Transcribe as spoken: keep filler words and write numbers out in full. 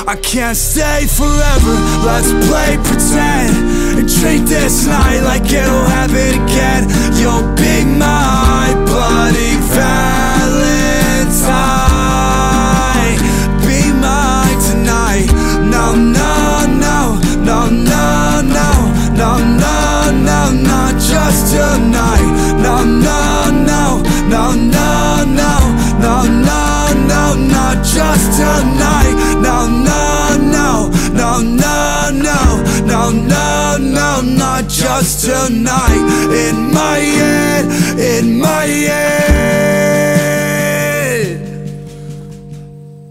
I can't stay forever, let's play pretend and treat this night like it'll happen again. You'll be my bloody Valentine. Be mine tonight. No, no, no, no, no, no, no, no, no, not just tonight. No, no, no, no, no, no, no, no, no, not just tonight. No, no, no, no, no, no, no, no, no, not just tonight. In my head, in my head.